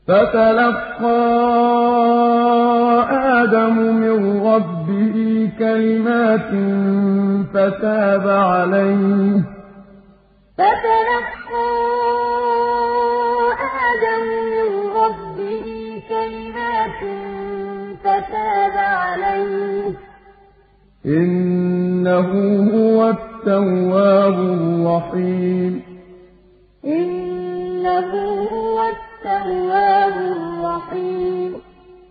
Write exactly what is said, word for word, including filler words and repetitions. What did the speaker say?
فَتَلَقَّىٰ آدَمُ مِن رَّبِّهِ كَلِمَاتٍ فَتَابَ عَلَيْهِ ۚ فَتَلَقَّىٰ آدَمُ مِن رَّبِّهِ كَلِمَاتٍ فَتَابَ عَلَيْهِ ۚ إِنَّهُ هُوَ التَّوَّابُ الرَّحِيمُ إِنَّهُ هُوَ التَّوَّابُ الرَّحِيمُ